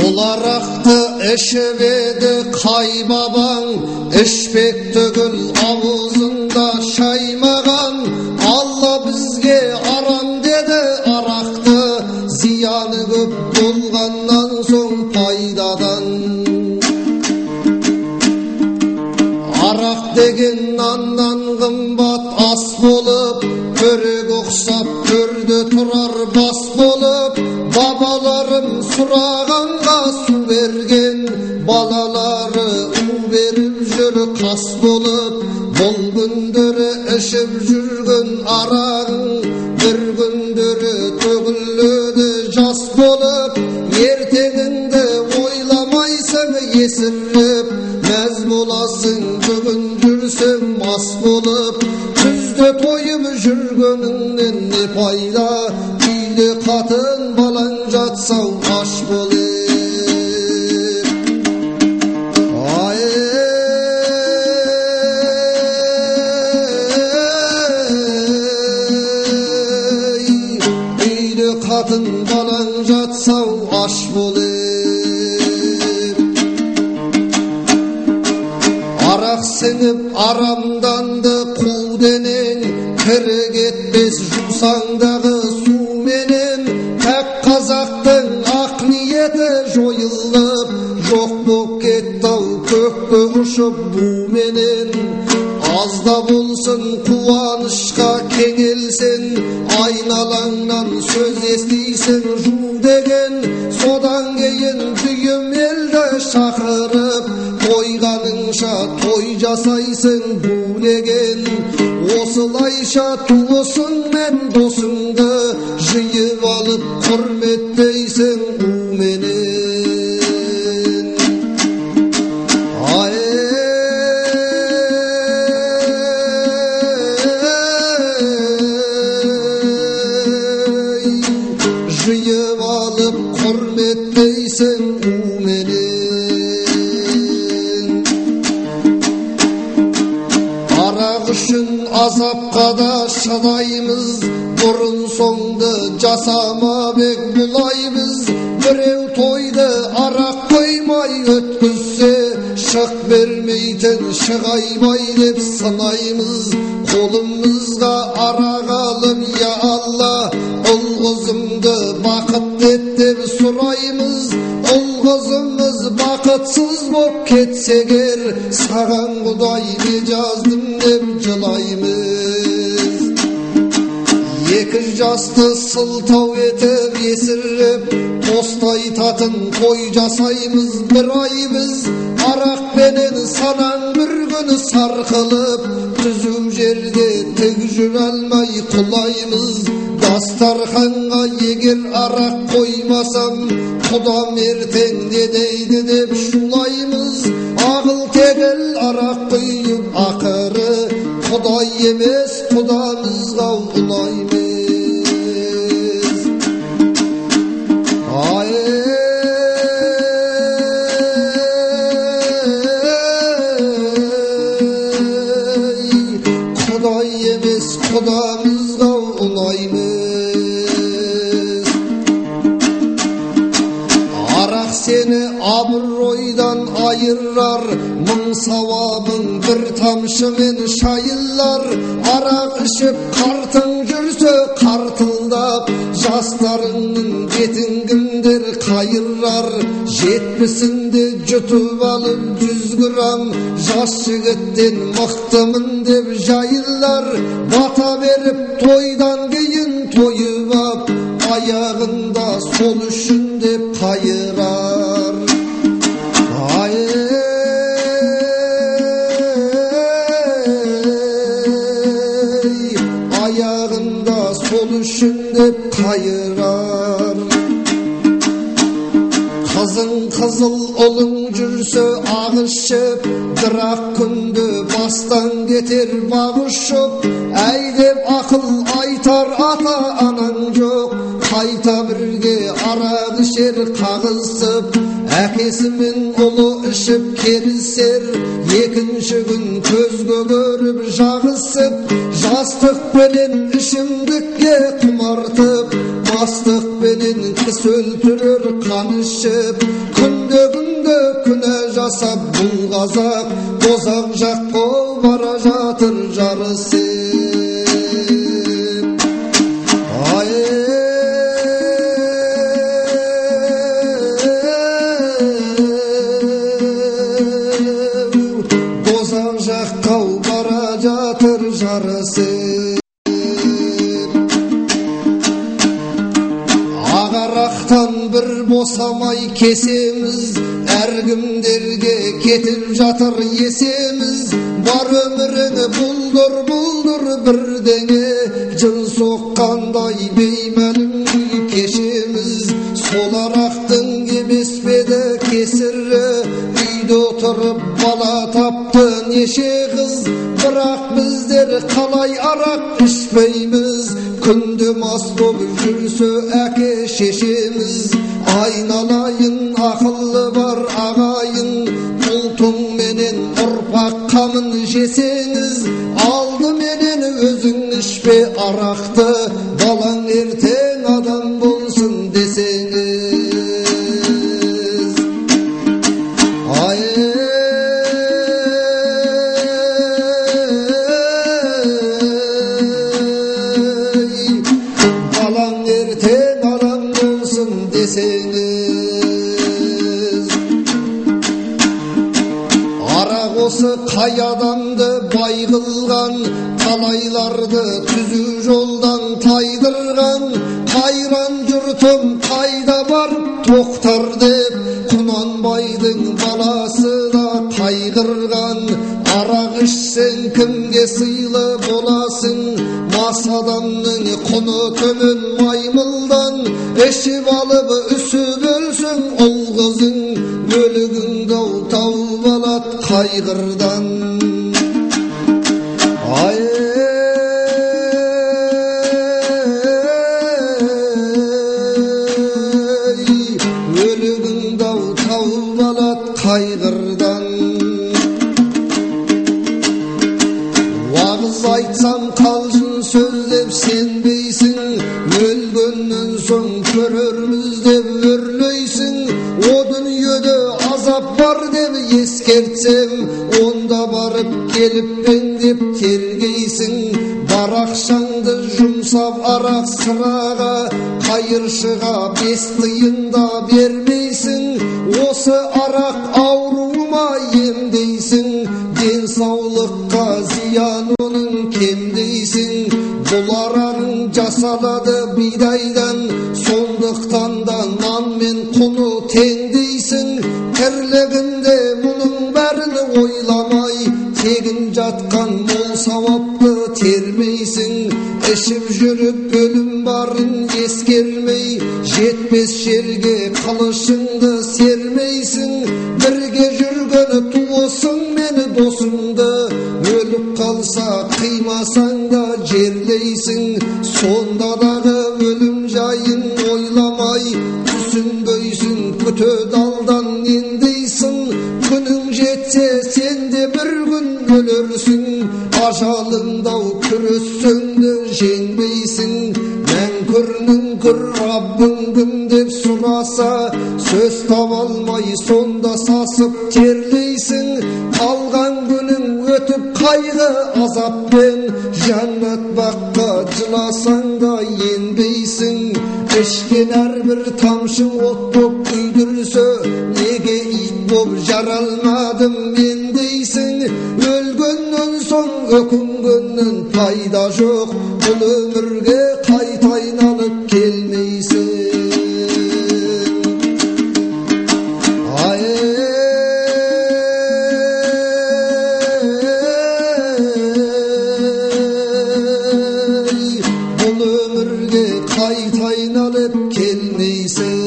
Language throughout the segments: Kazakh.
Olaraktı eşevedi kaybaban, eşpek tögül avuzunda şaymağan. Allah bizge aram dedi araktı, ziyanı köp bulgandan soň paydadan. Arak degen nandan kımbat as bolup, körek oksap körde turar bas bolup. Babalarım suraganга su bergen, balaları u berip jür kas bolup. Bol gündörü eşip jürgün arağın, bir gündörü tögüllödü jas bolup. Erteğinde oylamaysın yesirip, mez bolasın bugün jürsen mas bolup. Tüzde toyup jürgönünden ne payda, iyli katın balan jatsaň aş bolir. Ay iyli katın balan jatsaň aş bolir. Arak sinip aramdandı kul denen, kere getmez jumsaňdagy su menen. Tek Kazaktın ak niyeti joyullup, jok bok ketdi kökke uçup bu menen. Azda bolsun kuvanışka keňelsen, aynalaňdan söz estiysen ju degen. Sodan keyin düýüm elde şakyryp, toýganyňça toy jasaýsın bu degen. Osulayşa tuğusun men dosuňdy, jyýyp alyp hürmetleýsin u menen. Ay jyýyp alyp hürmetleýsin u menen. Arak üçün azapka da şadaýmyz, burun soňdy jasama bek bulaýmyz. Birew toýdy arak koýmay ötküzse, şyk bermeýten şygaýbay dep synaýmyz. Kolumyzga arak alyp ya Allah, ol gozumdy bakyt et dep suraýmyz. Ol gozumyz bakytsyz bop ketseger, sagan Hudaý bejazdym dep jylaýmyz. Iki jasty sıltaw etip yesirip, tostay tatın toy jasaýmyz bir ay biz. Arak menen sanan bir gün sarkılıp, tüzüm jerde tek jüralmay kulaýmyz. Dastarhanga eger arak koymasam, Hudam erteň nedeydi dep şulaýmyz. Agyl tegel arak koýup akyry, Hudaý emes Hudamyzga ulaýmyz. Ay Hudaý emes Hudamyzga ulaýmyz. Arak seni abroýdan ayırar, mıň sawabın bir tamşymen şaýyllar. Arak içip kartyň jürse kartyldap, jaslarynyň betin kimdir kayırrar. 70'sinde jutup alyp 100 gram, jas jigitden mykdymyn dep jaýyllar. Bata berip toýdan keyin toýup ap, ayagynda sol üçün dep kayırar. Ay ayagynda sol üçün dep kayırar. Kızın kızıl olun jürse agışıp, birak kündü bastan getir bagışıp. Eýdep akıl aytar ata anan jok, kayta birge arak içer kagılsyp. Äkesimin ulu içip keriser, ekinçi gün közgö görüp jagısyp. Jastyk bilen işimdikke kumartyp, Mastық бенен кіс өлтірер қан ішіп, күнде күнә жасап бұл қазақ, тозақ жаққа бара жатыр жарысып. Тозақ жаққа бара жатыр жарысып. Ағарақтан бір босамай кесеміз, әркімдерге кетіп жатыр есеміз. Бар өміріңі бұлдыр бірдеңе, жын соққандай беймәлім кешеміз. Сол арақтың емес педі кесірі, үйде отырып бала тапты неше қыз. Бірақ біздер қалай арақ ішпейміз, күнде мас болып жүрсе әке шешеміз. Айналайын ақылы бар ағайын, ұлтың менен ұрпақ қамын жесеңіз. Алдыменен өзің ішпе арақты, балаң ертең адам болсын десеңіз. Балаң ертең адам болсын десеңіз. Арақ осы қай адамды бай қылған, талайларды түзу жолдан тайдырған. Қайран жұртым қайда бар тоқтар деп, Құнанбайдың баласы да қайғырған. Арақ ішсең кімге сыйлы боласың, мас адамның құны төмен маймылдан. Ішіп алып үсіп өлсін ұл қызың, өлігіңді тауып алат қайғырдан. Өлігіңді тауып алат қайғырдан. Уағыз айтсам қалжың сөздеп сенбейсің, өлгеннен соң көрерміз деп өрлейсің. О дүниеде азап бар деп ескертсем, онда барып келіп пен деп тергейсің. Бар ақшаңды жұмсап арақ сыраға, қайыршыға 5 тиын да бермейсің. Осы арақ ауруыма емдейсің, денсаулыққа зиян оның кемдейсің. Бұл арағың жасалады бидайдан, сондықтан да нан мен құны теңдейсің. Тірлігінде мұның бәрін ойламай, тегін жатқан мол сауапты термейсің. Ішіп жүріп өлім барын ескермей, жетпес жерге қылышыңды сермейсің. Бірге жүргені туысың мен досыңды, өліп қалса қимасаң да жерлейсің. Сонда дағы өлім жайын ойламай, түсінбейсің күтеді алдан ендейсің. Күнің жетсе сен де бір күн өлерсің, ажалыңдау күрессең де жеңбейсің. Мәңкүрнің күр Раббың кім деп сұраса, сөз таба алмай сонда сасып терлейсің. Қалған күнің өтіп қайғы азаппен, жәннат баққа жыласаң да енбейсің. Ішкен әрбір тамшың от боп күйдірсе, неге ит боп жаралмадым мен дейсің. Өлгеннен соң өкінгеннен пайда жоқ, бұл өмірге қайта айналып келмейсің. Бұл өмірге қайта айналып келмейсің.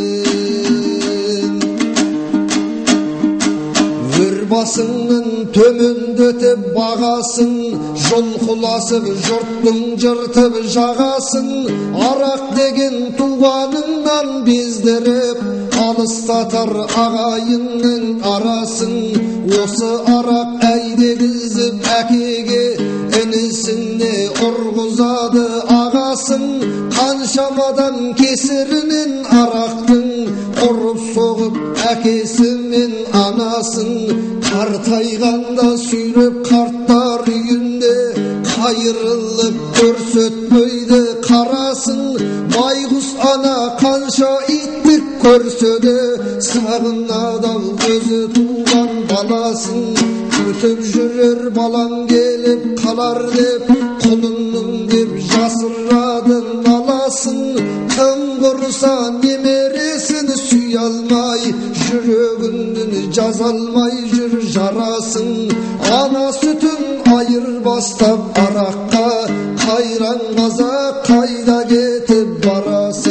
Басыңның төмендетіп бағасын, жұлқыласып жұрттың жыртып жағасын. Арақ деген туғаныңнан бездіріп, алыстатар ағайынның арасын. Осы арақ әйдегізіп әкеге, інісіне ұрғызады ағасын. Қан қаншамадан кесірінен арақтың ұрып соғып әкесі мен анасын қартайғанда сүйреп қарттар үйінде қайырылып көрсетпейді қарасын. Байғұс ана қанша иттік көрсе де сағынады өзі туған баласын. Күтіп жүрер балам келіп қалар деп құлынның деп жасырады наласын. Тым құрса немересін сүй алмай жүрегінен жаза алмай жүр жарасын. Ана сүтін айырбастап араққа қайран қазақ қайда кетіп барасың?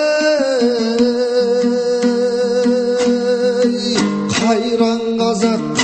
Қайран қазақ